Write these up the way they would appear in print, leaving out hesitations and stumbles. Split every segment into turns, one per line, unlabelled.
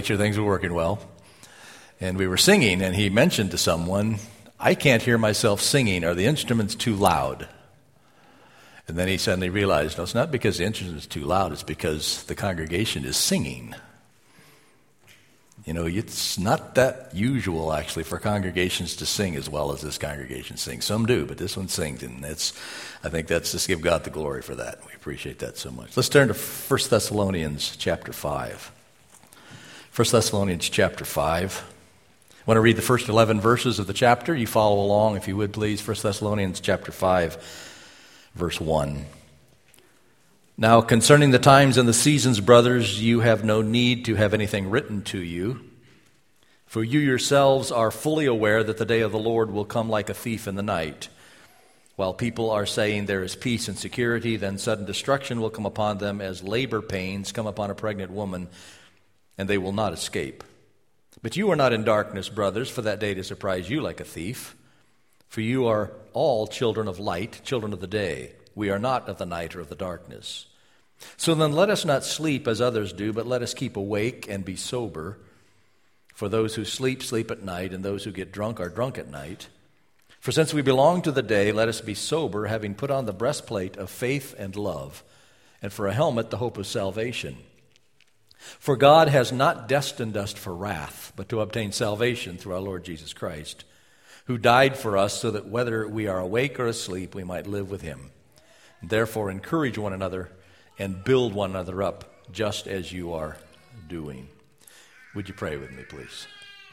make sure things were working well. And we were singing, and he mentioned to someone, I can't hear myself singing. Are the instruments too loud? And then he suddenly realized, no, it's not because the instrument is too loud. It's because the congregation is singing. You know, it's not that usual, actually, for congregations to sing as well as this congregation sings. Some do, but this one sings, and I think that's just give God the glory for that. We appreciate that so much. Let's turn to 1 Thessalonians chapter 5. 1 Thessalonians chapter 5. I want to read the first 11 verses of the chapter. You follow along, if you would, please. 1 Thessalonians chapter 5, verse 1. Now, concerning the times and the seasons, brothers, you have no need to have anything written to you, for you yourselves are fully aware that the day of the Lord will come like a thief in the night. While people are saying there is peace and security, then sudden destruction will come upon them as labor pains come upon a pregnant woman, and they will not escape. But you are not in darkness, brothers, for that day to surprise you like a thief. For you are all children of light, children of the day. We are not of the night or of the darkness. So then let us not sleep as others do, but let us keep awake and be sober. For those who sleep, sleep at night, and those who get drunk are drunk at night. For since we belong to the day, let us be sober, having put on the breastplate of faith and love, and for a helmet the hope of salvation. For God has not destined us for wrath, but to obtain salvation through our Lord Jesus Christ, who died for us so that whether we are awake or asleep, we might live with him. Therefore, encourage one another and build one another up, just as you are doing. Would you pray with me, please?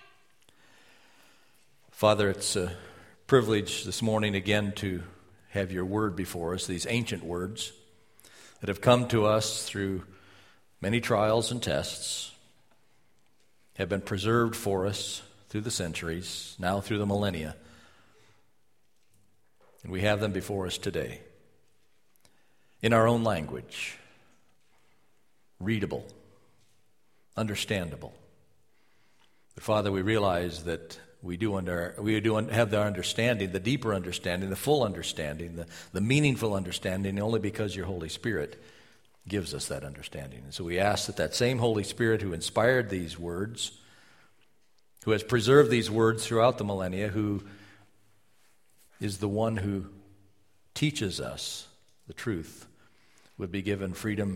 Father, it's a privilege this morning again to have your word before us, these ancient words that have come to us through many trials and tests, have been preserved for us through the centuries, now through the millennia. And we have them before us today in our own language, readable, understandable. But Father, we realize that we do have the understanding, the deeper understanding, the full understanding, the meaningful understanding, only because your Holy Spirit gives us that understanding. And so we ask that that same Holy Spirit who inspired these words, who has preserved these words throughout the millennia, who is the one who teaches us the truth, would be given freedom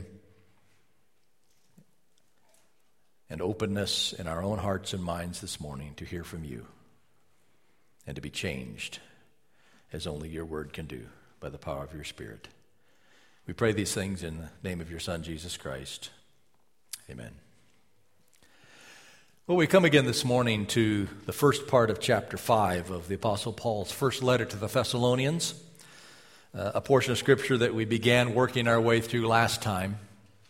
and openness in our own hearts and minds this morning to hear from you and to be changed as only your word can do by the power of your Spirit. We pray these things in the name of your Son, Jesus Christ. Amen. Well, we come again this morning to the first part of chapter 5 of the Apostle Paul's first letter to the Thessalonians, a portion of Scripture that we began working our way through last time.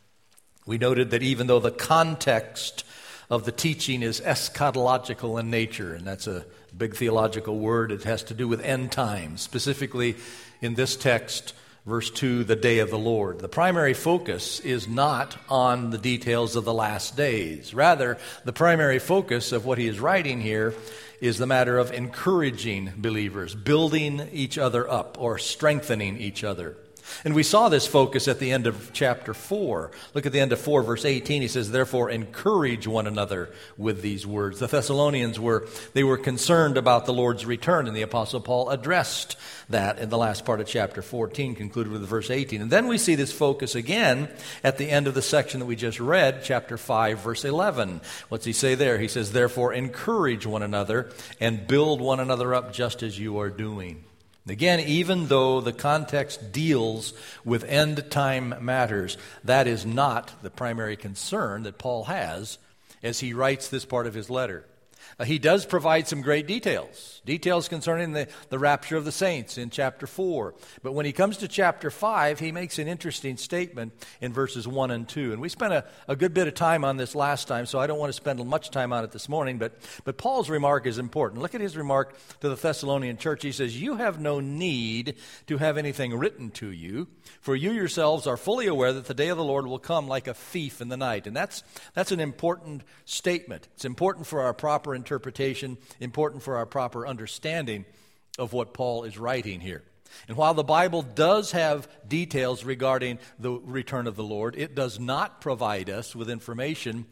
We noted that even though the context of the teaching is eschatological in nature, and that's a big theological word, it has to do with end times, specifically in this text, verse 2, the day of the Lord. The primary focus is not on the details of the last days. Rather, the primary focus of what he is writing here is the matter of encouraging believers, building each other up or strengthening each other. And we saw this focus at the end of chapter 4. Look at the end of 4, verse 18. He says, therefore, encourage one another with these words. The Thessalonians were concerned about the Lord's return, and the Apostle Paul addressed that in the last part of chapter 14, concluded with verse 18. And then we see this focus again at the end of the section that we just read, chapter 5, verse 11. What's he say there? He says, therefore, encourage one another and build one another up just as you are doing. Again, even though the context deals with end-time matters, that is not the primary concern that Paul has as he writes this part of his letter. He does provide some great details concerning the rapture of the saints in chapter 4. But when he comes to chapter 5, he makes an interesting statement in verses 1 and 2. And we spent a good bit of time on this last time, so I don't want to spend much time on it this morning. But Paul's remark is important. Look at his remark to the Thessalonian church. He says, you have no need to have anything written to you, for you yourselves are fully aware that the day of the Lord will come like a thief in the night. And that's an important statement. It's important for our proper interpretation, important for our proper understanding of what Paul is writing here. And while the Bible does have details regarding the return of the Lord, it does not provide us with information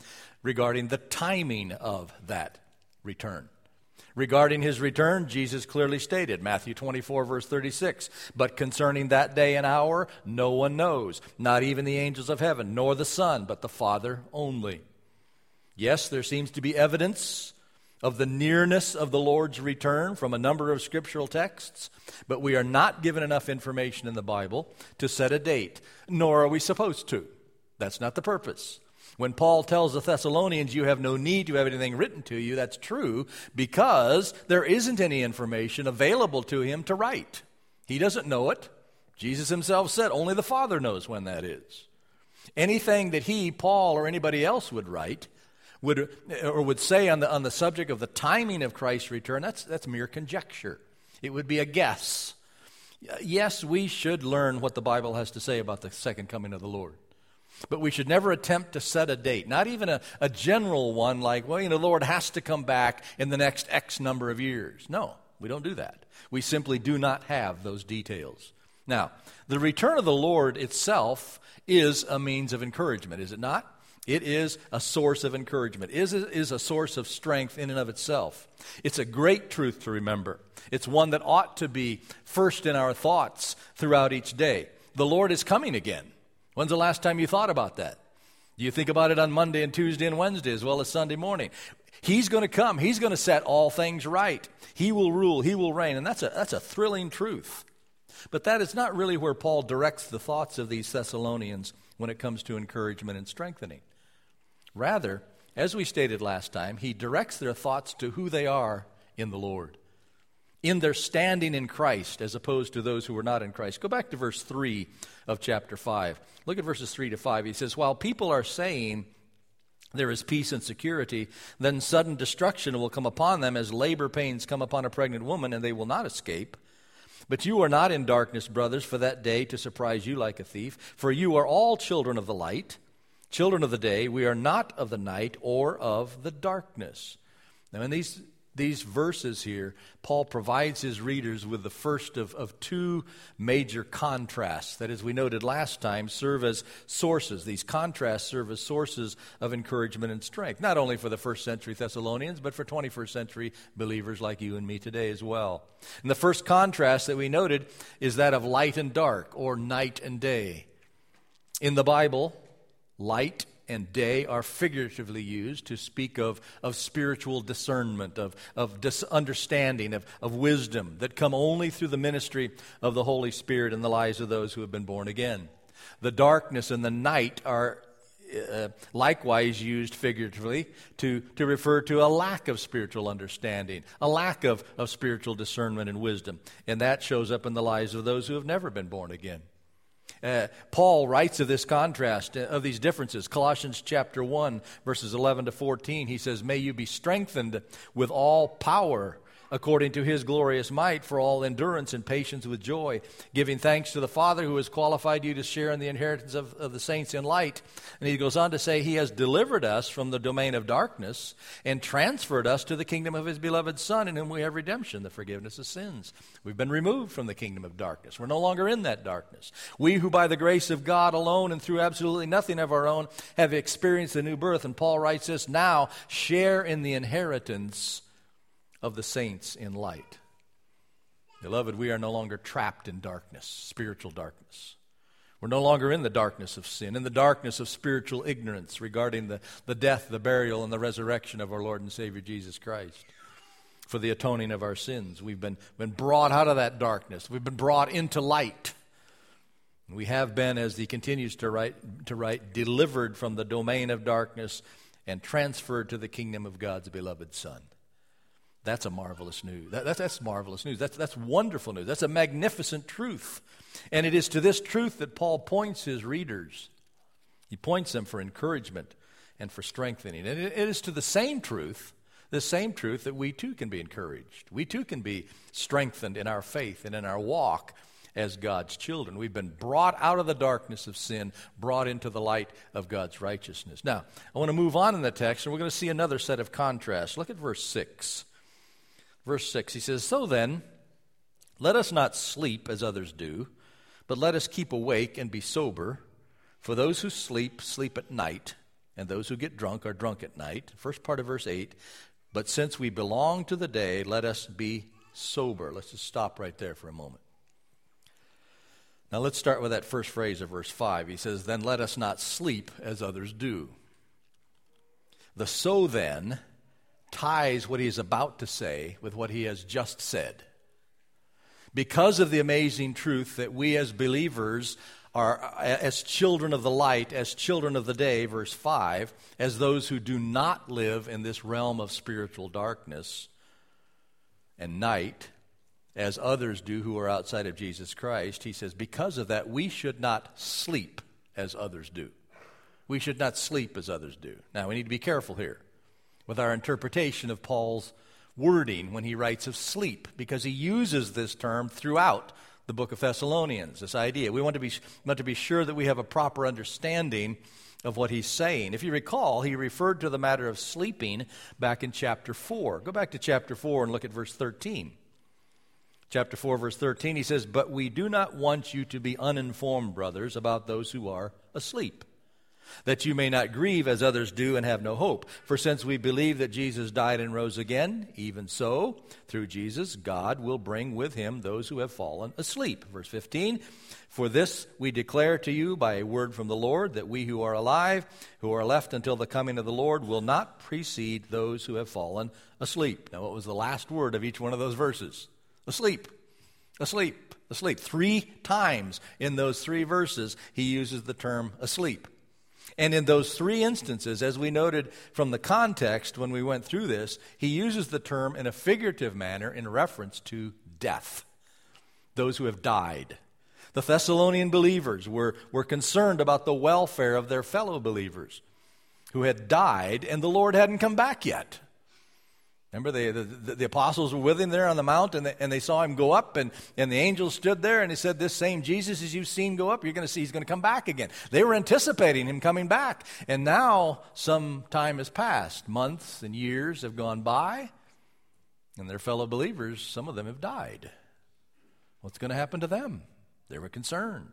regarding the timing of that return. Regarding his return, Jesus clearly stated, Matthew 24, verse 36, "But concerning that day and hour, no one knows, not even the angels of heaven, nor the Son, but the Father only." Yes, there seems to be evidence of the nearness of the Lord's return from a number of scriptural texts, but we are not given enough information in the Bible to set a date, nor are we supposed to. That's not the purpose. When Paul tells the Thessalonians, "You have no need to have anything written to you," that's true because there isn't any information available to him to write. He doesn't know it. Jesus himself said only the Father knows when that is. Anything that he, Paul, or anybody else would write would say on the subject of the timing of Christ's return, that's mere conjecture. It would be a guess. Yes, we should learn what the Bible has to say about the second coming of the Lord. But we should never attempt to set a date, not even a general one like, well, the Lord has to come back in the next X number of years. No, we don't do that. We simply do not have those details. Now, the return of the Lord itself is a means of encouragement, is it not? It is a source of encouragement. It is a source of strength in and of itself. It's a great truth to remember. It's one that ought to be first in our thoughts throughout each day. The Lord is coming again. When's the last time you thought about that? Do you think about it on Monday and Tuesday and Wednesday as well as Sunday morning? He's going to come. He's going to set all things right. He will rule. He will reign. And that's a thrilling truth. But that is not really where Paul directs the thoughts of these Thessalonians when it comes to encouragement and strengthening. Rather, as we stated last time, he directs their thoughts to who they are in the Lord, in their standing in Christ as opposed to those who are not in Christ. Go back to verse 3 of chapter 5. Look at verses 3 to 5. He says, "While people are saying there is peace and security, then sudden destruction will come upon them as labor pains come upon a pregnant woman, and they will not escape. But you are not in darkness, brothers, for that day to surprise you like a thief. For you are all children of the light, children of the day. We are not of the night or of the darkness." Now, in these verses here, Paul provides his readers with the first of two major contrasts that, as we noted last time, serve as sources. These contrasts serve as sources of encouragement and strength, not only for the first century Thessalonians, but for 21st century believers like you and me today as well. And the first contrast that we noted is that of light and dark, or night and day. In the Bible, light and day are figuratively used to speak of spiritual discernment, of understanding, of wisdom that come only through the ministry of the Holy Spirit in the lives of those who have been born again. The darkness and the night are likewise used figuratively to refer to a lack of spiritual understanding, a lack of spiritual discernment and wisdom. And that shows up in the lives of those who have never been born again. Paul writes of this contrast, of these differences. Colossians chapter 1, verses 11 to 14, he says, "May you be strengthened with all power according to his glorious might, for all endurance and patience with joy, giving thanks to the Father who has qualified you to share in the inheritance of the saints in light." And he goes on to say, "He has delivered us from the domain of darkness and transferred us to the kingdom of his beloved Son, in whom we have redemption, the forgiveness of sins." We've been removed from the kingdom of darkness. We're no longer in that darkness. We who by the grace of God alone and through absolutely nothing of our own have experienced a new birth. And Paul writes this, "Now share in the inheritance of the saints in light." Beloved, we are no longer trapped in darkness, spiritual darkness. We're no longer in the darkness of sin, in the darkness of spiritual ignorance regarding the death, the burial, and the resurrection of our Lord and Savior Jesus Christ for the atoning of our sins. We've been brought out of that darkness. We've been brought into light. We have been, as he continues to write, delivered from the domain of darkness and transferred to the kingdom of God's beloved Son. That's a marvelous news. That's marvelous news. That's wonderful news. That's a magnificent truth. And it is to this truth that Paul points his readers. He points them for encouragement and for strengthening. And it is to the same truth that we too can be encouraged. We too can be strengthened in our faith and in our walk as God's children. We've been brought out of the darkness of sin, brought into the light of God's righteousness. Now, I want to move on in the text, and we're going to see another set of contrasts. Look at verse 6. Verse 6, he says, "So then, let us not sleep as others do, but let us keep awake and be sober. For those who sleep, sleep at night, and those who get drunk are drunk at night. First part of verse 8, but since we belong to the day, let us be sober. Let's just stop right there for a moment. Now let's start with that first phrase of verse 5. He says, then let us not sleep as others do. The so then ties what he is about to say with what he has just said. Because of the amazing truth that we as believers are, as children of the light, as children of the day, verse 5, as those who do not live in this realm of spiritual darkness and night, as others do who are outside of Jesus Christ, he says, because of that, we should not sleep as others do. We should not sleep as others do. Now, we need to be careful here with our interpretation of Paul's wording when he writes of sleep, because he uses this term throughout the book of Thessalonians, this idea. We want to be sure that we have a proper understanding of what he's saying. If you recall, he referred to the matter of sleeping back in chapter 4. Go back to chapter 4 and look at verse 13. Chapter 4, verse 13, he says, but we do not want you to be uninformed, brothers, about those who are asleep, that you may not grieve as others do and have no hope. For since we believe that Jesus died and rose again, even so, through Jesus, God will bring with him those who have fallen asleep. Verse 15, for this we declare to you by a word from the Lord, that we who are alive, who are left until the coming of the Lord, will not precede those who have fallen asleep. Now, what was the last word of each one of those verses? Asleep, asleep, asleep. 3 times in those 3 verses, he uses the term asleep. And in those 3 instances, as we noted from the context when we went through this, he uses the term in a figurative manner in reference to death, those who have died. The Thessalonian believers were concerned about the welfare of their fellow believers who had died and the Lord hadn't come back yet. Remember, the apostles were with him there on the mount, and they saw him go up, and the angel stood there, and he said, this same Jesus as you've seen go up, you're going to see he's going to come back again. They were anticipating him coming back, and now some time has passed. Months and years have gone by, and their fellow believers, some of them have died. What's going to happen to them? They were concerned.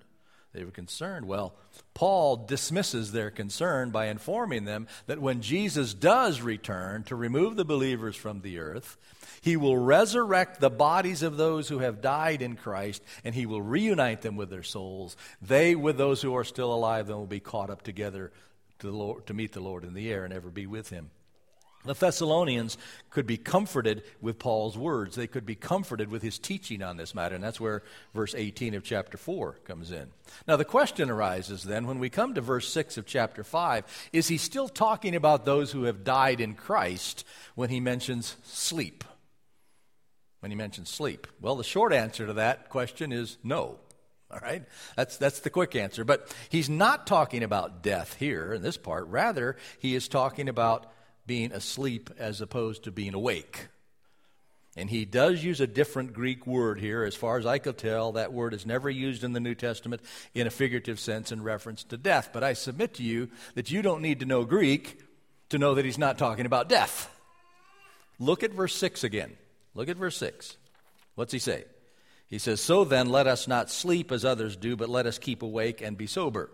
Well, Paul dismisses their concern by informing them that when Jesus does return to remove the believers from the earth, he will resurrect the bodies of those who have died in Christ, and he will reunite them with their souls. They, with those who are still alive, then will be caught up together to meet the Lord in the air and ever be with him. The Thessalonians could be comforted with Paul's words. They could be comforted with his teaching on this matter, and that's where verse 18 of chapter 4 comes in. Now, the question arises then, when we come to verse 6 of chapter 5, is he still talking about those who have died in Christ when he mentions sleep? When he mentions sleep? Well, the short answer to that question is no. All right? That's the quick answer. But he's not talking about death here in this part. Rather, he is talking about being asleep as opposed to being awake. And he does use a different Greek word here. As far as I could tell, that word is never used in the New Testament in a figurative sense in reference to death. But I submit to you that you don't need to know Greek to know that he's not talking about death. Look at verse 6 again. Look at verse 6. What's he say? He says, so then let us not sleep as others do, but let us keep awake and be sober.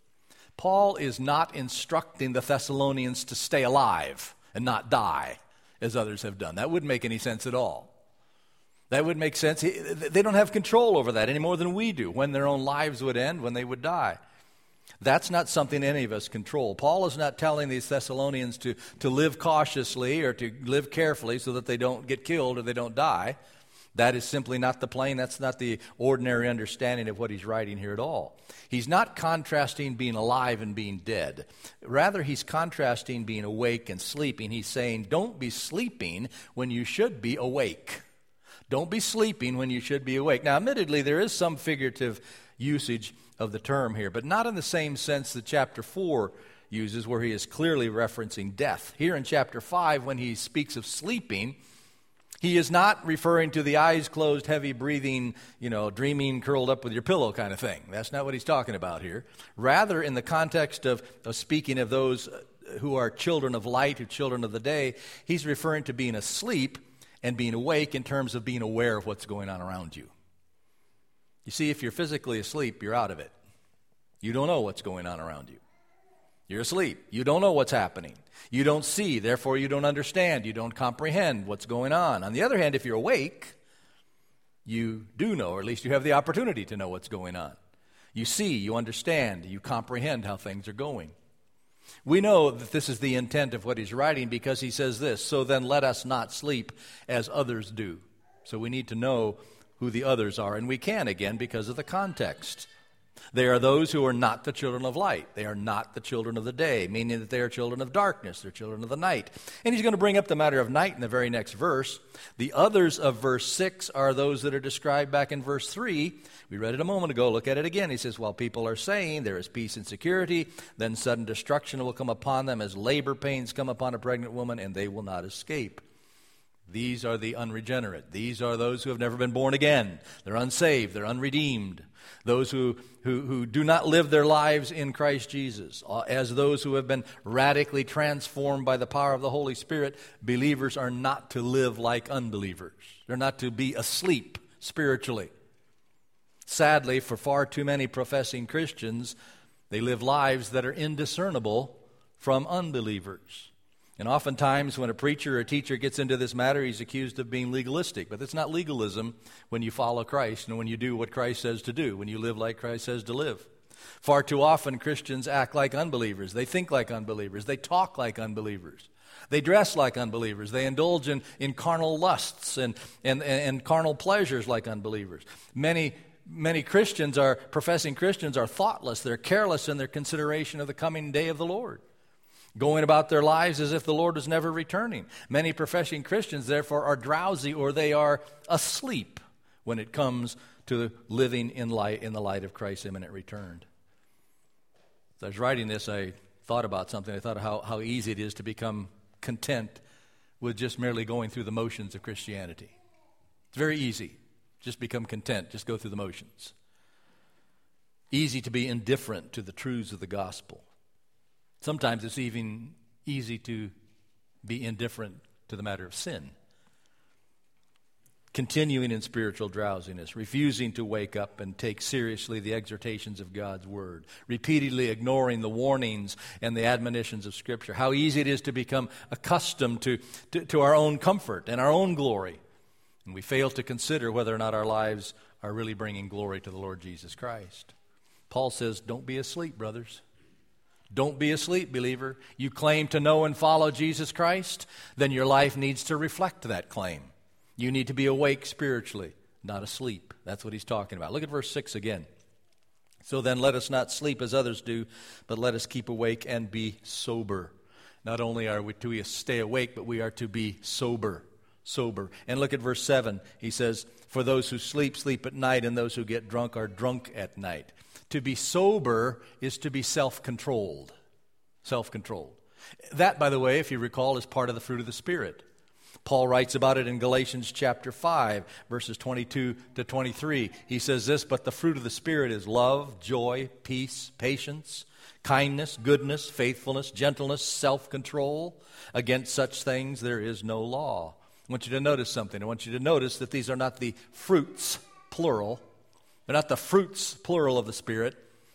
Paul is not instructing the Thessalonians to stay alive and not die, as others have done. That wouldn't make any sense at all. That wouldn't make sense. They don't have control over that any more than we do, when their own lives would end, when they would die. That's not something any of us control. Paul is not telling these Thessalonians to live cautiously or to live carefully so that they don't get killed or they don't die. That is simply not that's not the ordinary understanding of what he's writing here at all. He's not contrasting being alive and being dead. Rather, he's contrasting being awake and sleeping. He's saying, don't be sleeping when you should be awake. Don't be sleeping when you should be awake. Now, admittedly, there is some figurative usage of the term here, but not in the same sense that chapter 4 uses, where he is clearly referencing death. Here in chapter 5, when he speaks of sleeping, he is not referring to the eyes closed, heavy breathing, dreaming, curled up with your pillow kind of thing. That's not what he's talking about here. Rather, in the context of speaking of those who are children of light, who are children of the day, he's referring to being asleep and being awake in terms of being aware of what's going on around you. You see, if you're physically asleep, you're out of it. You don't know what's going on around you. You're asleep. You don't know what's happening. You don't see, therefore you don't understand. You don't comprehend what's going on. On the other hand, if you're awake, you do know, or at least you have the opportunity to know what's going on. You see, you understand, you comprehend how things are going. We know that this is the intent of what he's writing because he says this, so then let us not sleep as others do. So we need to know who the others are, and we can again because of the context. They are those who are not the children of light. They are not the children of the day, meaning that they are children of darkness. They're children of the night. And he's going to bring up the matter of night in the very next verse. The others of verse 6 are those that are described back in verse 3. We read it a moment ago. Look at it again. He says, while people are saying there is peace and security, then sudden destruction will come upon them as labor pains come upon a pregnant woman, and they will not escape. These are the unregenerate. These are those who have never been born again. They're unsaved. They're unredeemed. Those who do not live their lives in Christ Jesus. As those who have been radically transformed by the power of the Holy Spirit, believers are not to live like unbelievers. They're not to be asleep spiritually. Sadly, for far too many professing Christians, they live lives that are indiscernible from unbelievers. And oftentimes when a preacher or a teacher gets into this matter, he's accused of being legalistic. But it's not legalism when you follow Christ and when you do what Christ says to do, when you live like Christ says to live. Far too often Christians act like unbelievers. They think like unbelievers. They talk like unbelievers. They dress like unbelievers. They indulge in carnal lusts and carnal pleasures like unbelievers. Many Christians professing Christians are thoughtless. They're careless in their consideration of the coming day of the Lord, going about their lives as if the Lord was never returning. Many professing Christians, therefore, are drowsy or they are asleep when it comes to living in the light of Christ's imminent return. As I was writing this, I thought about something. I thought of how easy it is to become content with just merely going through the motions of Christianity. It's very easy. Just become content. Just go through the motions. Easy to be indifferent to the truths of the gospel. Sometimes it's even easy to be indifferent to the matter of sin. Continuing in spiritual drowsiness, refusing to wake up and take seriously the exhortations of God's Word, repeatedly ignoring the warnings and the admonitions of Scripture. How easy it is to become accustomed to our own comfort and our own glory. And we fail to consider whether or not our lives are really bringing glory to the Lord Jesus Christ. Paul says, don't be asleep, brothers. Don't be asleep, believer. You claim to know and follow Jesus Christ, then your life needs to reflect that claim. You need to be awake spiritually, not asleep. That's what he's talking about. Look at verse 6 again. So then let us not sleep as others do, but let us keep awake and be sober. Not only are we to stay awake, but we are to be sober. And look at verse 7. He says, for those who sleep, sleep at night, and those who get drunk are drunk at night. To be sober is to be self-controlled. Self-controlled. That, by the way, if you recall, is part of the fruit of the Spirit. Paul writes about it in Galatians chapter 5, verses 22 to 23. He says this, but the fruit of the Spirit is love, joy, peace, patience, kindness, goodness, faithfulness, gentleness, self-control. Against such things there is no law. I want you to notice something. I want you to notice that these are not the fruits, plural. They're not the fruits, plural, of the Spirit,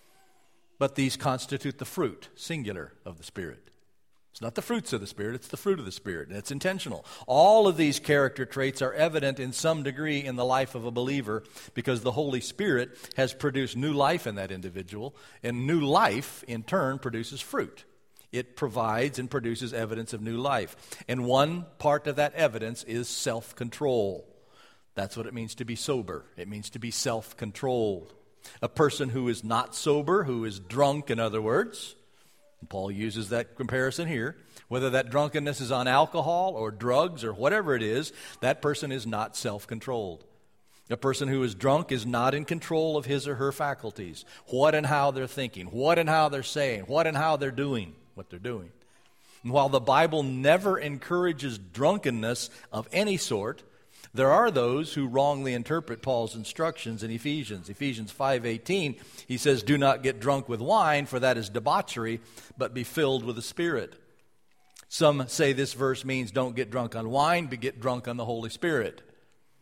but these constitute the fruit, singular, of the Spirit. It's not the fruits of the Spirit, it's the fruit of the Spirit, and it's intentional. All of these character traits are evident in some degree in the life of a believer because the Holy Spirit has produced new life in that individual, and new life, in turn, produces fruit. It provides and produces evidence of new life. And one part of that evidence is self-control. That's what it means to be sober. It means to be self-controlled. A person who is not sober, who is drunk, in other words, and Paul uses that comparison here, whether that drunkenness is on alcohol or drugs or whatever it is, that person is not self-controlled. A person who is drunk is not in control of his or her faculties, what and how they're thinking, what and how they're saying, what and how they're doing what they're doing. And while the Bible never encourages drunkenness of any sort, there are those who wrongly interpret Paul's instructions in Ephesians. Ephesians 5:18, he says, do not get drunk with wine, for that is debauchery, but be filled with the Spirit. Some say this verse means don't get drunk on wine, but get drunk on the Holy Spirit.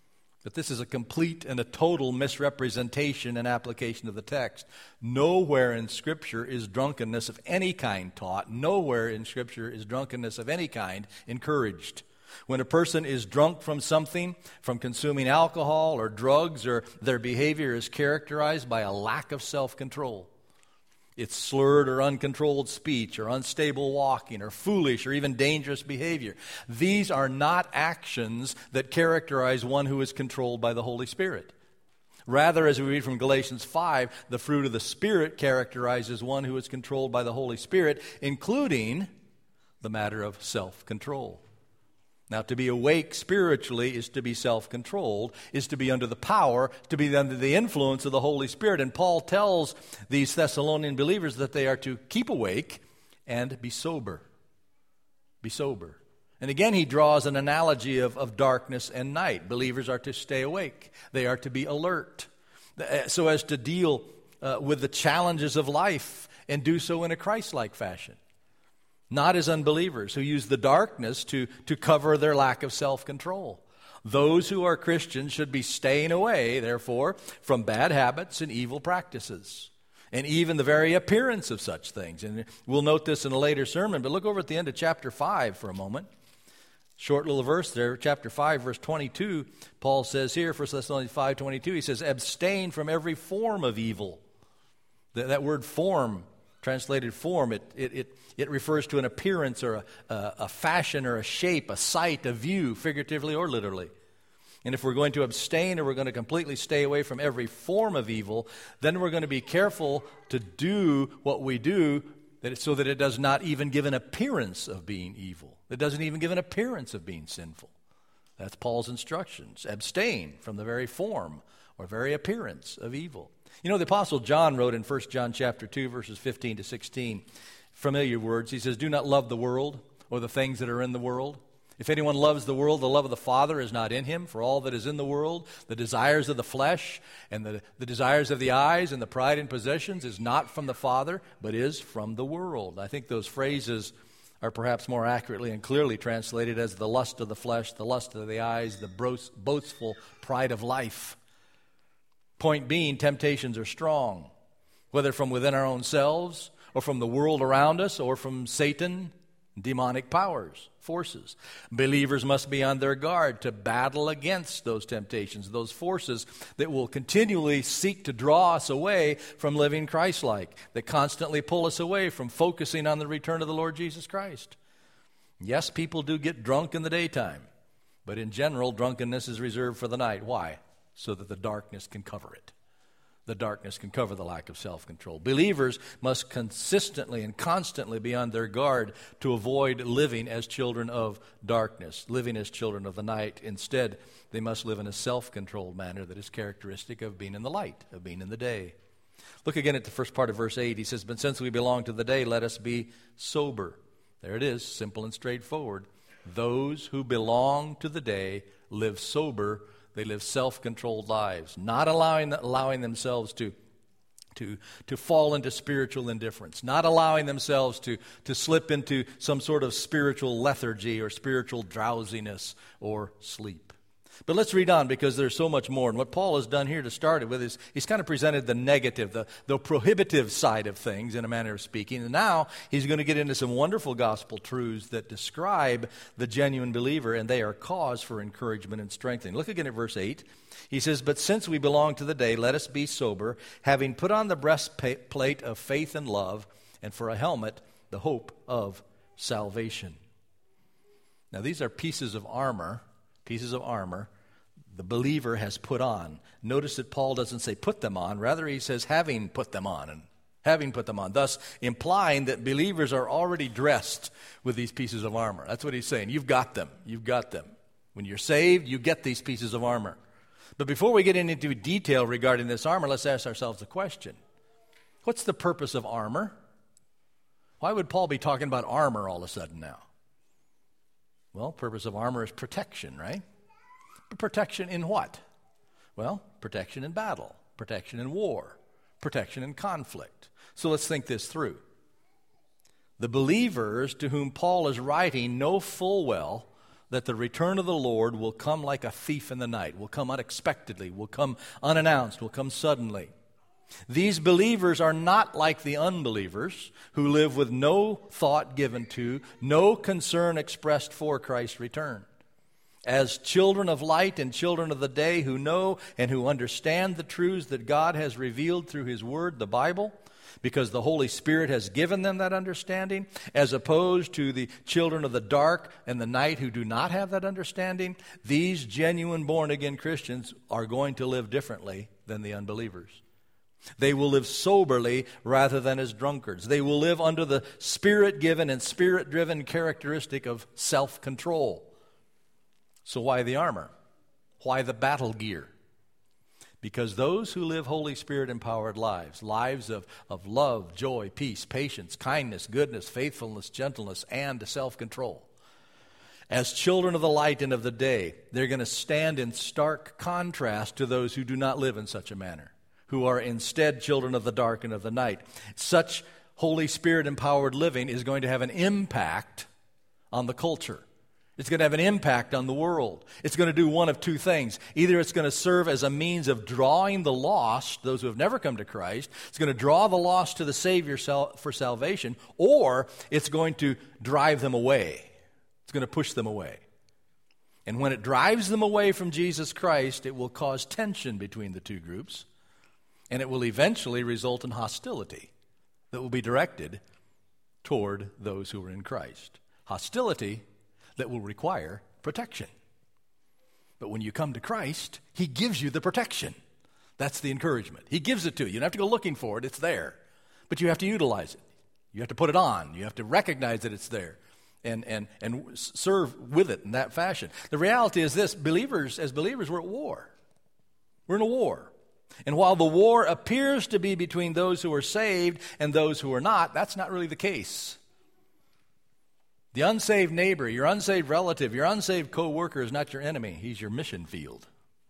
But this is a complete and a total misrepresentation and application of the text. Nowhere in Scripture is drunkenness of any kind taught. Nowhere in Scripture is drunkenness of any kind encouraged. When a person is drunk from something, from consuming alcohol or drugs, or their behavior is characterized by a lack of self-control. It's slurred or uncontrolled speech, or unstable walking, or foolish or even dangerous behavior. These are not actions that characterize one who is controlled by the Holy Spirit. Rather, as we read from Galatians 5, the fruit of the Spirit characterizes one who is controlled by the Holy Spirit, including the matter of self-control. Now, to be awake spiritually is to be self-controlled, is to be under the power, to be under the influence of the Holy Spirit. And Paul tells these Thessalonian believers that they are to keep awake and be sober. Be sober. And again, he draws an analogy of darkness and night. Believers are to stay awake. They are to be alert so as to deal with the challenges of life and do so in a Christ-like fashion. Not as unbelievers who use the darkness to cover their lack of self-control. Those who are Christians should be staying away, therefore, from bad habits and evil practices, and even the very appearance of such things. And we'll note this in a later sermon, but look over at the end of chapter 5 for a moment. Short little verse there, chapter 5, verse 22. Paul says here, 1 Thessalonians 5:22, he says, abstain from every form of evil. That word form, translated form, it refers to an appearance or a fashion or a shape, a sight, a view, figuratively or literally. And if we're going to abstain or we're going to completely stay away from every form of evil, then we're going to be careful to do what we do so that it does not even give an appearance of being evil. It doesn't even give an appearance of being sinful. That's Paul's instructions. Abstain from the very form or very appearance of evil. You know, the Apostle John wrote in 1 John chapter 2, verses 15 to 16, familiar words. He says, do not love the world or the things that are in the world. If anyone loves the world, the love of the Father is not in him. For all that is in the world, the desires of the flesh and the desires of the eyes and the pride in possessions is not from the Father, but is from the world. I think those phrases are perhaps more accurately and clearly translated as the lust of the flesh, the lust of the eyes, the boastful pride of life. Point being, temptations are strong, whether from within our own selves or from the world around us or from Satan, demonic powers, forces. Believers must be on their guard to battle against those temptations, those forces that will continually seek to draw us away from living Christ-like, that constantly pull us away from focusing on the return of the Lord Jesus Christ. Yes, people do get drunk in the daytime, but in general, drunkenness is reserved for the night. Why? So that the darkness can cover it. The darkness can cover the lack of self-control. Believers must consistently and constantly be on their guard to avoid living as children of darkness, living as children of the night. Instead, they must live in a self-controlled manner that is characteristic of being in the light, of being in the day. Look again at the first part of verse 8. He says, but since we belong to the day, let us be sober. There it is, simple and straightforward. Those who belong to the day live sober. They live self-controlled lives, not allowing themselves to fall into spiritual indifference, not allowing themselves to slip into some sort of spiritual lethargy or spiritual drowsiness or sleep. But let's read on because there's so much more. And what Paul has done here to start it with is he's kind of presented the negative, the prohibitive side of things in a manner of speaking. And now he's going to get into some wonderful gospel truths that describe the genuine believer, and they are cause for encouragement and strengthening. Look again at verse 8. He says, but since we belong to the day, let us be sober, having put on the breastplate of faith and love, and for a helmet, the hope of salvation. Now these are pieces of armor the believer has put on. Notice that Paul doesn't say put them on. Rather, he says having put them on, thus implying that believers are already dressed with these pieces of armor. That's what he's saying. You've got them. When you're saved, you get these pieces of armor. But before we get into detail regarding this armor, let's ask ourselves a question. What's the purpose of armor? Why would Paul be talking about armor all of a sudden now? Well, purpose of armor is protection, right? But protection in what? Well, protection in battle, protection in war, protection in conflict. So let's think this through. The believers to whom Paul is writing know full well that the return of the Lord will come like a thief in the night, will come unexpectedly, will come unannounced, will come suddenly. These believers are not like the unbelievers who live with no thought given to, no concern expressed for Christ's return. As children of light and children of the day who know and who understand the truths that God has revealed through His Word, the Bible, because the Holy Spirit has given them that understanding, as opposed to the children of the dark and the night who do not have that understanding, these genuine born-again Christians are going to live differently than the unbelievers. They will live soberly rather than as drunkards. They will live under the Spirit-given and Spirit-driven characteristic of self-control. So why the armor? Why the battle gear? Because those who live Holy Spirit-empowered lives, lives of love, joy, peace, patience, kindness, goodness, faithfulness, gentleness, and self-control, as children of the light and of the day, they're going to stand in stark contrast to those who do not live in such a manner, who are instead children of the dark and of the night. Such Holy Spirit-empowered living is going to have an impact on the culture. It's going to have an impact on the world. It's going to do one of two things. Either it's going to serve as a means of drawing the lost, those who have never come to Christ. It's going to draw the lost to the Savior for salvation, or it's going to drive them away. It's going to push them away. And when it drives them away from Jesus Christ, it will cause tension between the two groups, and it will eventually result in hostility that will be directed toward those who are in Christ. Hostility that will require protection. But when you come to Christ, He gives you the protection. That's the encouragement. He gives it to you. You don't have to go looking for it. It's there. But you have to utilize it. You have to put it on. You have to recognize that it's there and serve with it in that fashion. The reality is this: as believers, we're at war. We're in a war. And while the war appears to be between those who are saved and those who are not, that's not really the case. The unsaved neighbor, your unsaved relative, your unsaved co-worker is not your enemy. He's your mission field.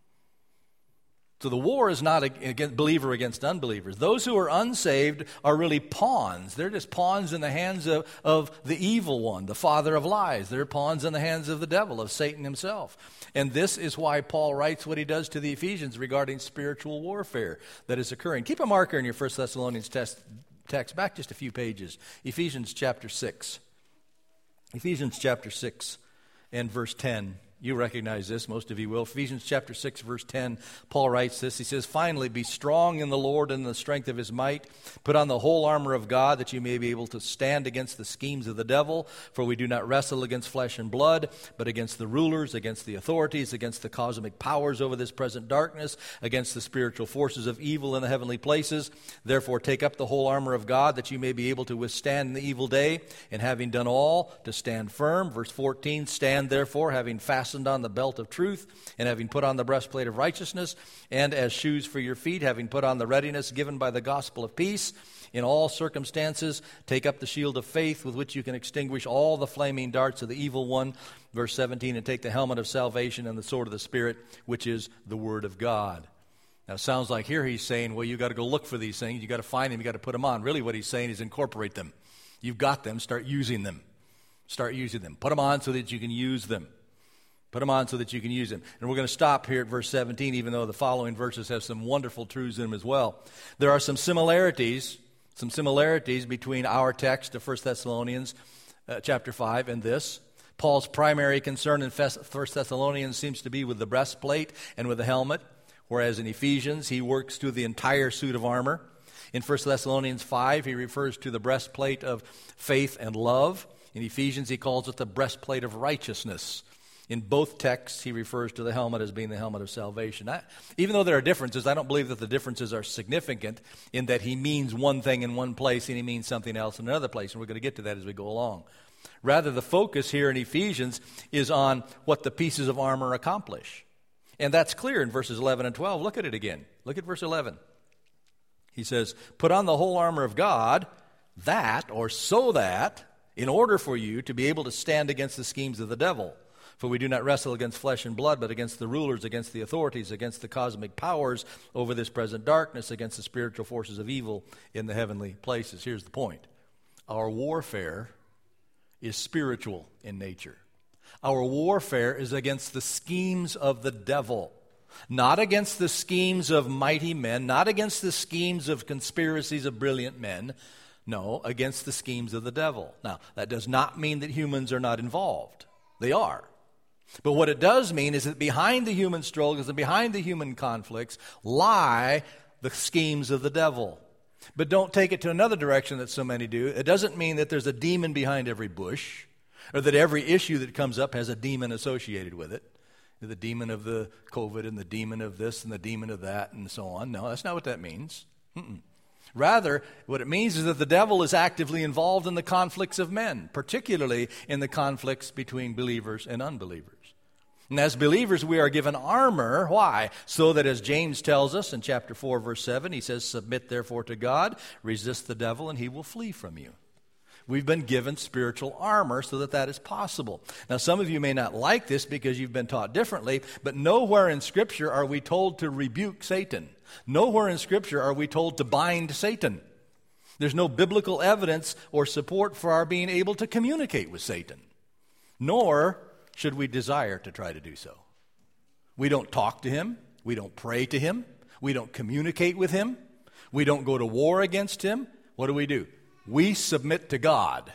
So the war is not against believer against unbelievers. Those who are unsaved are really pawns. They're just pawns in the hands of the evil one, the father of lies. They're pawns in the hands of the devil, of Satan himself. And this is why Paul writes what he does to the Ephesians regarding spiritual warfare that is occurring. Keep a marker in your 1 Thessalonians text back just a few pages. Ephesians chapter 6. Ephesians chapter 6 and verse 10. You recognize this, most of you will. Ephesians chapter 6, verse 10, Paul writes this. He says, "Finally, be strong in the Lord and in the strength of His might. Put on the whole armor of God, that you may be able to stand against the schemes of the devil. For we do not wrestle against flesh and blood, but against the rulers, against the authorities, against the cosmic powers over this present darkness, against the spiritual forces of evil in the heavenly places. Therefore, take up the whole armor of God, that you may be able to withstand in the evil day, and having done all, to stand firm." Verse 14, "Stand therefore, having fastened on the belt of truth, and having put on the breastplate of righteousness, and as shoes for your feet, having put on the readiness given by the gospel of peace. In all circumstances, take up the shield of faith, with which you can extinguish all the flaming darts of the evil one." Verse 17, "And take the helmet of salvation and the sword of the Spirit, which is the word of God." Now, it sounds like here he's saying, well, you've got to go look for these things. You've got to find them. You've got to put them on. Really what he's saying is incorporate them. You've got them. Start using them. Start using them. Put them on so that you can use them. Put them on so that you can use them. And we're going to stop here at verse 17, even though the following verses have some wonderful truths in them as well. There are some similarities between our text of 1 Thessalonians chapter 5 and this. Paul's primary concern in 1 Thessalonians seems to be with the breastplate and with the helmet, whereas in Ephesians he works through the entire suit of armor. In 1 Thessalonians 5, he refers to the breastplate of faith and love. In Ephesians, he calls it the breastplate of righteousness. In both texts, he refers to the helmet as being the helmet of salvation. Even though there are differences, I don't believe that the differences are significant in that he means one thing in one place and he means something else in another place, and we're going to get to that as we go along. Rather, the focus here in Ephesians is on what the pieces of armor accomplish. And that's clear in verses 11 and 12. Look at it again. Look at verse 11. He says, "Put on the whole armor of God, that, or so that, in order for you to be able to stand against the schemes of the devil. For we do not wrestle against flesh and blood, but against the rulers, against the authorities, against the cosmic powers over this present darkness, against the spiritual forces of evil in the heavenly places." Here's the point. Our warfare is spiritual in nature. Our warfare is against the schemes of the devil, not against the schemes of mighty men, not against the schemes of conspiracies of brilliant men. No, against the schemes of the devil. Now, that does not mean that humans are not involved. They are. But what it does mean is that behind the human struggles and behind the human conflicts lie the schemes of the devil. But don't take it to another direction that so many do. It doesn't mean that there's a demon behind every bush, or that every issue that comes up has a demon associated with it. The demon of the COVID and the demon of this and the demon of that and so on. No, that's not what that means. Rather, what it means is that the devil is actively involved in the conflicts of men, particularly in the conflicts between believers and unbelievers. And as believers, we are given armor. Why? So that, as James tells us in chapter 4, verse 7, he says, "Submit therefore to God, resist the devil, and he will flee from you." We've been given spiritual armor so that that is possible. Now, some of you may not like this because you've been taught differently, but nowhere in Scripture are we told to rebuke Satan. Nowhere in Scripture are we told to bind Satan. There's no biblical evidence or support for our being able to communicate with Satan, nor should we desire to try to do so. We don't talk to him. We don't pray to him. We don't communicate with him. We don't go to war against him. What do? We submit to God.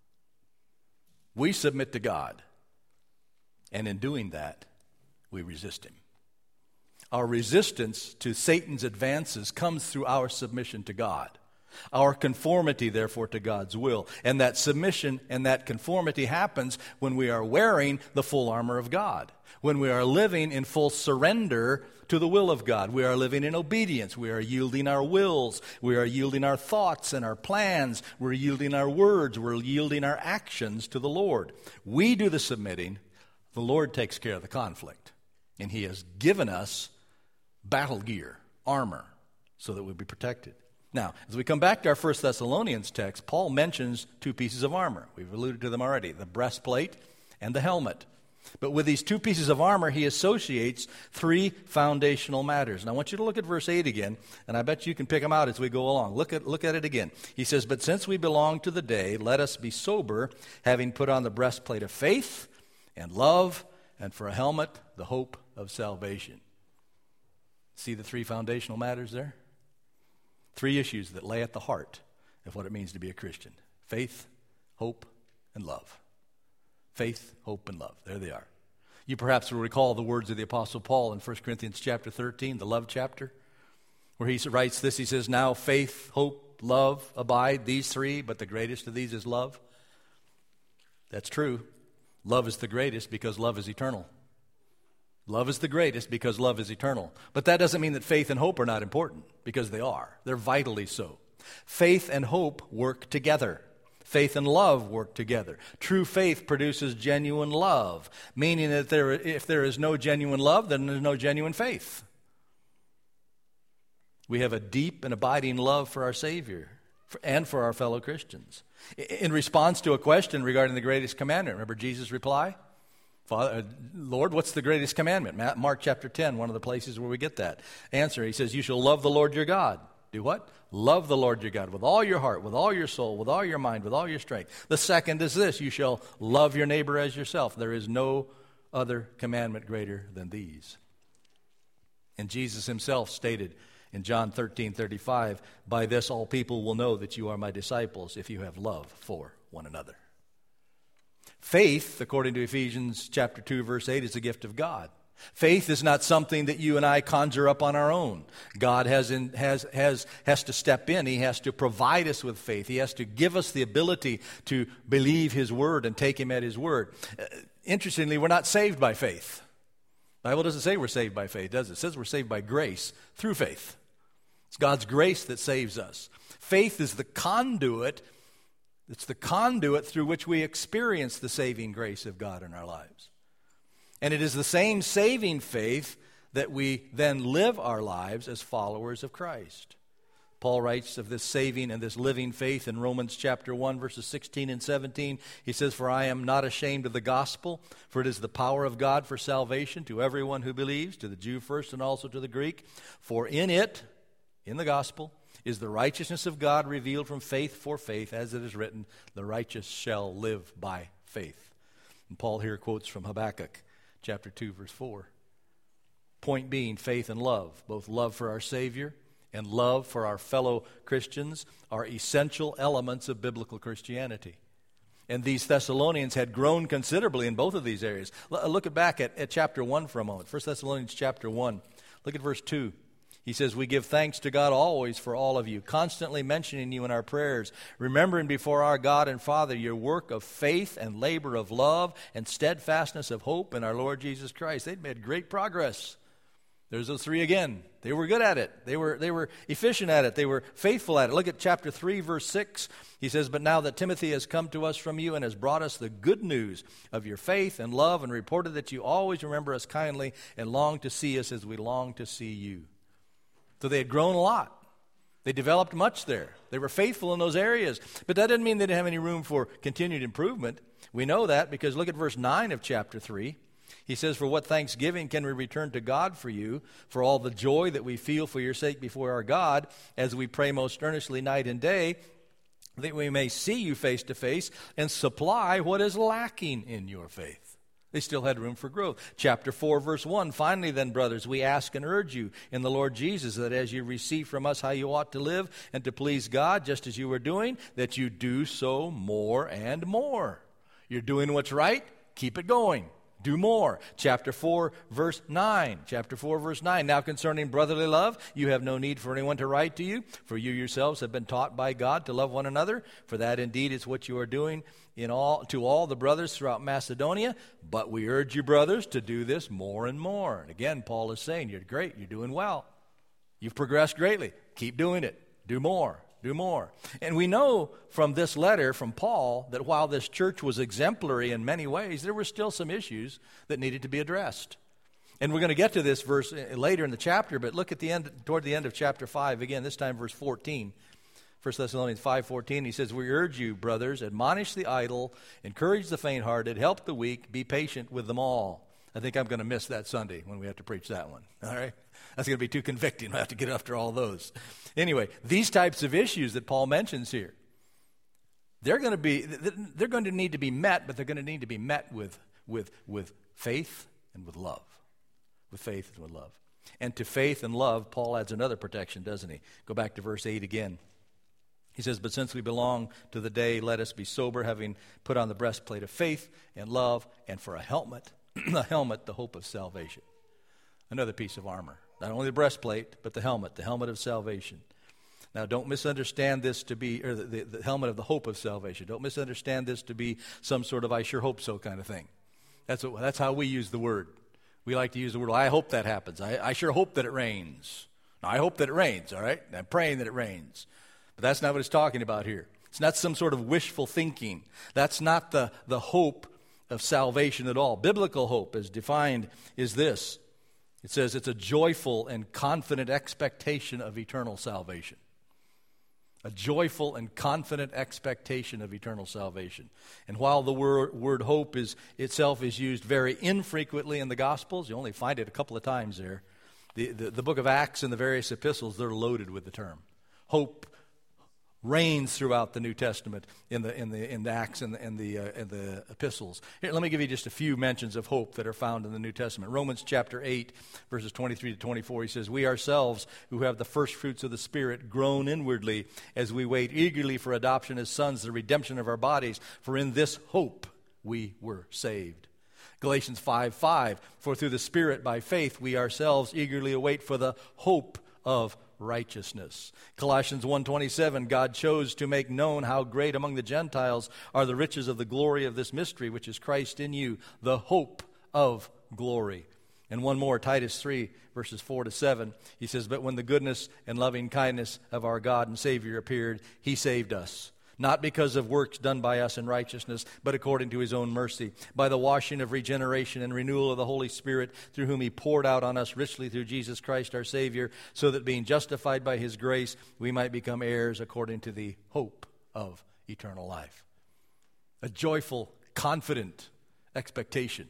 We submit to God. And in doing that, we resist him. Our resistance to Satan's advances comes through our submission to God. Our conformity, therefore, to God's will. And that submission and that conformity happens when we are wearing the full armor of God. When we are living in full surrender to the will of God. We are living in obedience. We are yielding our wills. We are yielding our thoughts and our plans. We're yielding our words. We're yielding our actions to the Lord. We do the submitting. The Lord takes care of the conflict. And he has given us battle gear, armor, so that we'll be protected. Now, as we come back to our 1 Thessalonians text, Paul mentions two pieces of armor. We've alluded to them already, the breastplate and the helmet. But with these two pieces of armor, he associates three foundational matters. And I want you to look at verse 8 again, and I bet you can pick them out as we go along. Look at it again. He says, "But since we belong to the day, let us be sober, having put on the breastplate of faith and love, and for a helmet, the hope of salvation." See the three foundational matters there? Three issues that lay at the heart of what it means to be a Christian. Faith, hope, and love. Faith, hope, and love. There they are. You perhaps will recall the words of the Apostle Paul in 1 Corinthians chapter 13, the love chapter, where he writes this. He says, "Now faith, hope, love abide, these three, but the greatest of these is love." That's true. Love is the greatest because love is eternal. Love is the greatest because love is eternal. But that doesn't mean that faith and hope are not important, because they are. They're vitally so. Faith and hope work together. Faith and love work together. True faith produces genuine love, meaning that if there is no genuine love, then there's no genuine faith. We have a deep and abiding love for our Savior and for our fellow Christians. In response to a question regarding the greatest commandment, remember Jesus' reply? Lord, what's the greatest commandment? Mark chapter 10, one of the places where we get that answer. He says, "You shall love the Lord your God." Do what? Love the Lord your God with all your heart, with all your soul, with all your mind, with all your strength. The second is this: you shall love your neighbor as yourself. There is no other commandment greater than these. And Jesus himself stated in John 13:35, "By this all people will know that you are my disciples, if you have love for one another." Faith, according to Ephesians chapter 2, verse 8, is a gift of God. Faith is not something that you and I conjure up on our own. God has to step in. He has to provide us with faith. He has to give us the ability to believe his word and take him at his word. Interestingly, we're not saved by faith. The Bible doesn't say we're saved by faith, does it? It says we're saved by grace through faith. It's God's grace that saves us. Faith is the conduit. It's the conduit through which we experience the saving grace of God in our lives. And it is the same saving faith that we then live our lives as followers of Christ. Paul writes of this saving and this living faith in Romans chapter 1, verses 16 and 17. He says, "For I am not ashamed of the gospel, for it is the power of God for salvation to everyone who believes, to the Jew first and also to the Greek. For in it," in the gospel, "is the righteousness of God revealed from faith for faith, as it is written, the righteous shall live by faith." And Paul here quotes from Habakkuk chapter 2, verse 4. Point being, faith and love, both love for our Savior and love for our fellow Christians, are essential elements of biblical Christianity. And these Thessalonians had grown considerably in both of these areas. Look back at chapter 1 for a moment. 1 Thessalonians chapter 1. Look at verse 2. He says, "We give thanks to God always for all of you, constantly mentioning you in our prayers, remembering before our God and Father your work of faith and labor of love and steadfastness of hope in our Lord Jesus Christ." They'd made great progress. There's those three again. They were good at it. They were efficient at it. They were faithful at it. Look at chapter 3, verse 6. He says, "But now that Timothy has come to us from you and has brought us the good news of your faith and love and reported that you always remember us kindly and long to see us as we long to see you." So they had grown a lot. They developed much there. They were faithful in those areas. But that didn't mean they didn't have any room for continued improvement. We know that because look at verse 9 of chapter 3. He says, "For what thanksgiving can we return to God for you, for all the joy that we feel for your sake before our God, as we pray most earnestly night and day, that we may see you face to face and supply what is lacking in your faith." They still had room for growth. Chapter 4, verse 1, "Finally then, brothers, we ask and urge you in the Lord Jesus that as you receive from us how you ought to live and to please God, just as you were doing, that you do so more and more." You're doing what's right, keep it going. Do more. Chapter 4, verse 9. Chapter 4, verse 9. "Now concerning brotherly love, you have no need for anyone to write to you, for you yourselves have been taught by God to love one another. For that indeed is what you are doing to all the brothers throughout Macedonia. But we urge you, brothers, to do this more and more." And again, Paul is saying, you're great, you're doing well. You've progressed greatly. Keep doing it. Do more. Do more. And we know from this letter from Paul that while this church was exemplary in many ways, there were still some issues that needed to be addressed. And we're going to get to this verse later in the chapter, but look at the end, toward the end of chapter 5, again, this time verse 14. 1 Thessalonians 5:14, he says, "We urge you, brothers, admonish the idle, encourage the faint-hearted, help the weak, be patient with them all." I think I'm going to miss that Sunday when we have to preach that one. All right? That's going to be too convicting. I have to get after all those. Anyway, these types of issues that Paul mentions here, they're going to need to be met, but they're going to need to be met with faith and with love. With faith and with love. And to faith and love, Paul adds another protection, doesn't he? Go back to verse 8 again. He says, "But since we belong to the day, let us be sober, having put on the breastplate of faith and love, and for a helmet, the hope of salvation." Another piece of armor. Not only the breastplate, but the helmet of salvation. Now, don't misunderstand this to be, or the helmet of the hope of salvation. Don't misunderstand this to be some sort of "I sure hope so" kind of thing. That's how we use the word. We like to use the word, "I hope that happens. I sure hope that it rains." Now, I hope that it rains, all right? I'm praying that it rains. But that's not what it's talking about here. It's not some sort of wishful thinking. That's not the hope of salvation at all. Biblical hope, as defined, is this. It says it's a joyful and confident expectation of eternal salvation. A joyful and confident expectation of eternal salvation. And while the word hope itself is used very infrequently in the Gospels, you only find it a couple of times there. The book of Acts and the various epistles, they're loaded with the term. Hope reigns throughout the New Testament in the Acts and the epistles. Here, let me give you just a few mentions of hope that are found in the New Testament. Romans chapter 8, verses 23 to 24, he says, "We ourselves, who have the first fruits of the Spirit, groan inwardly as we wait eagerly for adoption as sons, the redemption of our bodies. For in this hope we were saved." Galatians 5:5, "For through the Spirit by faith we ourselves eagerly await for the hope of righteousness." Colossians 1:27, "God chose to make known how great among the Gentiles are the riches of the glory of this mystery, which is Christ in you, the hope of glory." And one more, Titus 3, verses 4 to 7, he says, "But when the goodness and loving kindness of our God and Savior appeared, he saved us, not because of works done by us in righteousness, but according to his own mercy, by the washing of regeneration and renewal of the Holy Spirit, through whom he poured out on us richly through Jesus Christ our Savior, so that being justified by his grace, we might become heirs according to the hope of eternal life." A joyful, confident expectation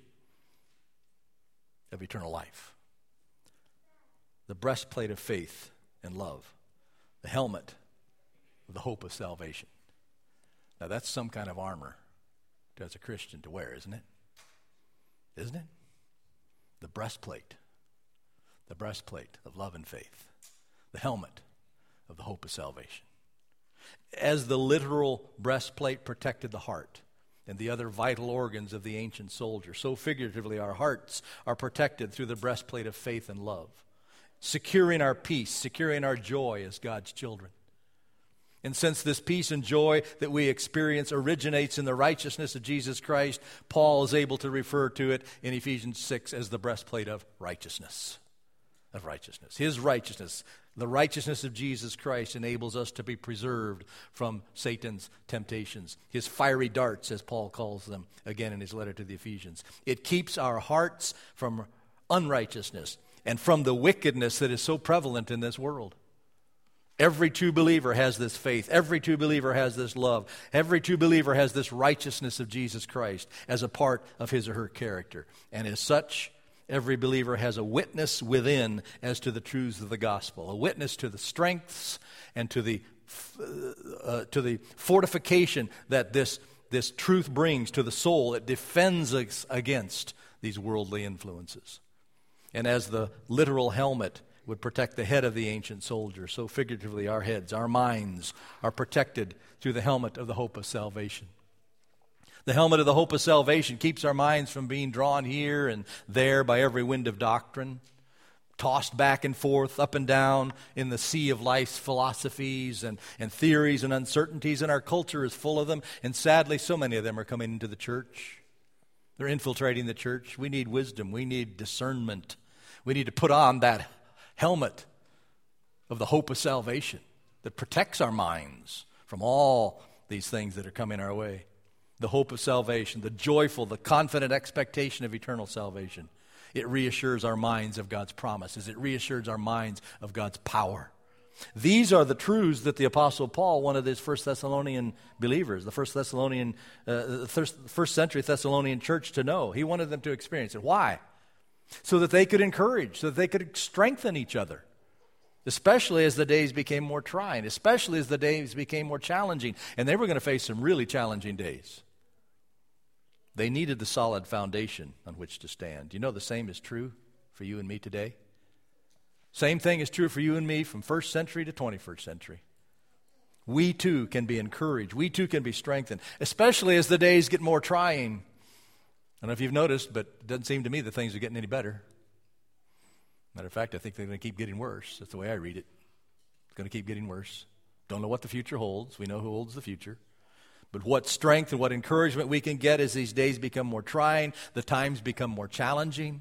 of eternal life. The breastplate of faith and love. The helmet of the hope of salvation. Now, that's some kind of armor as a Christian to wear, isn't it? isn't it? The breastplate of love and faith, the helmet of the hope of salvation. As the literal breastplate protected the heart and the other vital organs of the ancient soldier, so figuratively our hearts are protected through the breastplate of faith and love, securing our peace, securing our joy as God's children. And since this peace and joy that we experience originates in the righteousness of Jesus Christ, Paul is able to refer to it in Ephesians 6 as the breastplate of righteousness. Of righteousness. His righteousness, the righteousness of Jesus Christ, enables us to be preserved from Satan's temptations. His fiery darts, as Paul calls them, again in his letter to the Ephesians. It keeps our hearts from unrighteousness and from the wickedness that is so prevalent in this world. Every true believer has this faith. Every true believer has this love. Every true believer has this righteousness of Jesus Christ as a part of his or her character. And as such, every believer has a witness within as to the truths of the gospel, a witness to the strengths and to the fortification that this truth brings to the soul. It defends us against these worldly influences. And as the literal helmet would protect the head of the ancient soldier, so figuratively our heads, our minds are protected through the helmet of the hope of salvation. The helmet of the hope of salvation keeps our minds from being drawn here and there by every wind of doctrine, tossed back and forth, up and down in the sea of life's philosophies and theories and uncertainties, and our culture is full of them, and sadly so many of them are coming into the church. They're infiltrating the church. We need wisdom. We need discernment. We need to put on that helmet of the hope of salvation that protects our minds from all these things that are coming our way. The hope of salvation, the joyful, the confident expectation of eternal salvation. It reassures our minds of God's promises. It reassures our minds of God's power. These are the truths that the Apostle Paul wanted his first Thessalonian believers, the first century Thessalonian church to know. He wanted them to experience it. Why? So that they could encourage, so that they could strengthen each other, especially as the days became more trying, especially as the days became more challenging. And they were going to face some really challenging days. They needed the solid foundation on which to stand. You know the same is true for you and me today? Same thing is true for you and me from 1st century to 21st century. We too can be encouraged. We too can be strengthened, especially as the days get more trying. I don't know if you've noticed, but it doesn't seem to me that things are getting any better. Matter of fact, I think they're going to keep getting worse. That's the way I read it. It's going to keep getting worse. Don't know what the future holds. We know who holds the future. But what strength and what encouragement we can get as these days become more trying, the times become more challenging.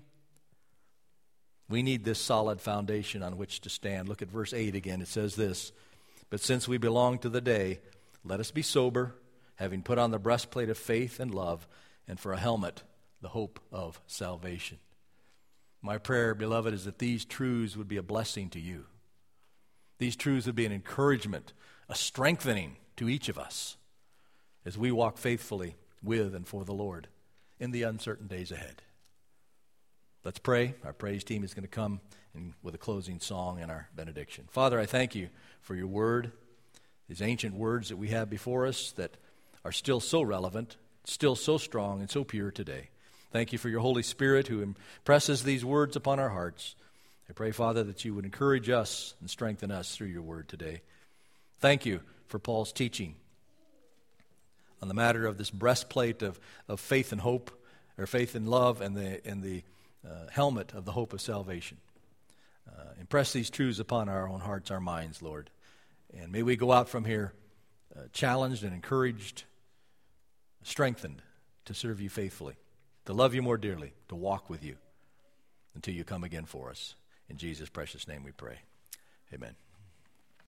We need this solid foundation on which to stand. Look at verse 8 again. It says this, "But since we belong to the day, let us be sober, having put on the breastplate of faith and love, and for a helmet, the hope of salvation." My prayer, beloved, is that these truths would be a blessing to you. These truths would be an encouragement, a strengthening to each of us as we walk faithfully with and for the Lord in the uncertain days ahead. Let's pray. Our praise team is going to come with a closing song and our benediction. Father, I thank you for your word, these ancient words that we have before us that are still so relevant, still so strong and so pure today. Thank you for your Holy Spirit who impresses these words upon our hearts. I pray, Father, that you would encourage us and strengthen us through your word today. Thank you for Paul's teaching on the matter of this breastplate of faith and hope, or faith and love, and the helmet of the hope of salvation. Impress these truths upon our own hearts, our minds, Lord. And may we go out from here challenged and encouraged, strengthened to serve you faithfully, to love you more dearly, to walk with you until you come again for us. In Jesus' precious name we pray. Amen.